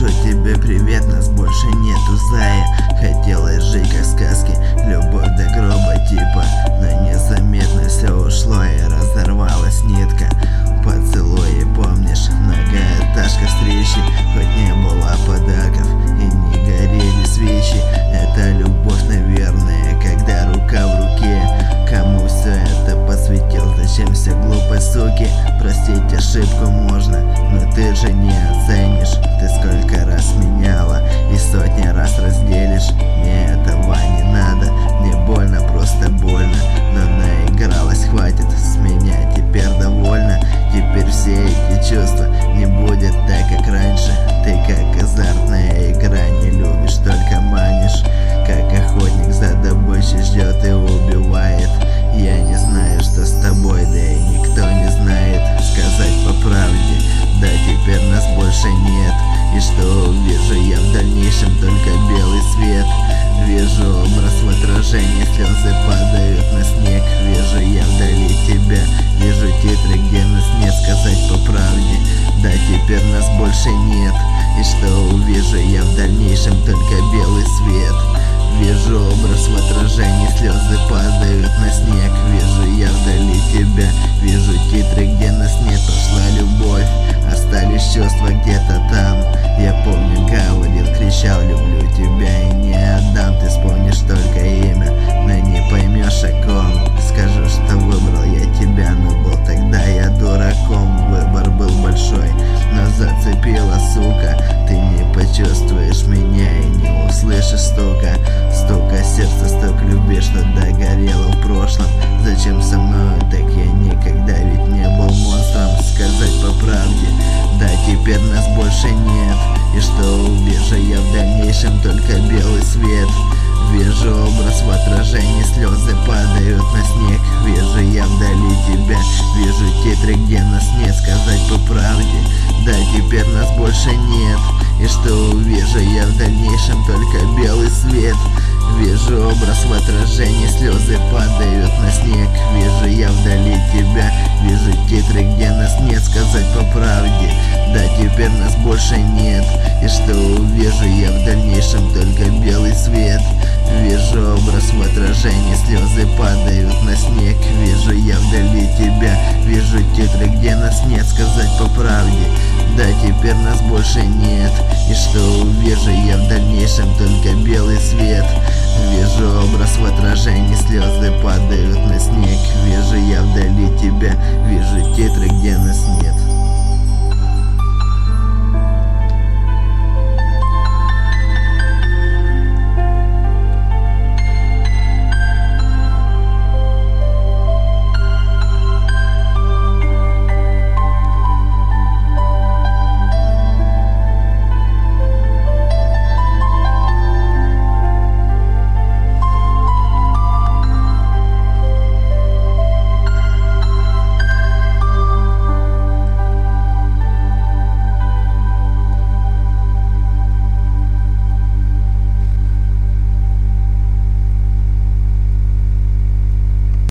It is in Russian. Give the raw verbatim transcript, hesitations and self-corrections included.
пишу тебе привет, нас больше нету, зая. Хотелось жить как сказки, любовь до гроба типа, но незаметно все ушло и разорвалась нитка. Поцелуи, помнишь, многоэтажка встречи, хоть не было подарков и не горели свечи. Это любовь, наверное, когда рука в руке. Кому все это посвятил, зачем все глупой суки? Простить ошибку можно, но ты же не оценишь. Ты сколько раз меняла и сотни раз разделишь. Мне этого не надо, мне больно, просто больно. Но наигралась, хватит, с меня теперь довольна. Теперь все эти чувства не будет так, как раньше. Ты как азартная игра, не любишь, только манишь. Как охотник за добычей ждет и убивает. Я не знаю, что с тобой, да и никто не знает. Сказать по правде, да теперь нас больше нет. И что увижу я в дальнейшем, только белый свет. Вижу образ в отражении, слезы падают на снег. Вижу я вдали тебя, вижу титры, где нас нет. Сказать по правде, да теперь нас больше нет. И что увижу я в дальнейшем, только белый свет. Вижу образ в отражении, слезы падают на снег. Вижу я вдали тебя, вижу титры, где нас нет. Прошла любовь, остались чувства где-то там. Я помню, говорил, кричал, люблю тебя и не отдам. Ты вспомнишь только имя, но не поймешь о ком. Скажу, что выбрал я тебя, но был тогда я дураком. Выбор был большой, но зацепила, сука. Ты не почувствуешь меня и не услышишь стука. Стука сердца, стук любви, что догорело в прошлом. Зачем со мной так, я никогда ведь не был монстром. Сказать по правде, да теперь нас больше нет. И что увижу я в дальнейшем, только белый свет. Вижу образ в отражении, слезы падают на снег. Вижу я вдали тебя, вижу титры, где нас нет. Сказать по правде, да теперь нас больше нет. И что увижу я в дальнейшем, только белый свет. Вижу образ в отражении, слезы падают на снег. Вижу я вдали тебя, вижу титры, где нас нет. Сказать по правде, да теперь нас больше нет. И что увижу я в дальнейшем, только белый свет. Вижу образ в отражении, слезы падают на снег. Вижу я вдали тебя, вижу титры, где нас нет. Сказать по правде, да теперь нас больше нет. И что увижу я в дальнейшем, только белый свет. Вижу образ в отражении, слезы падают на снег. Вижу я вдали тебя, вижу титры, где нас нет.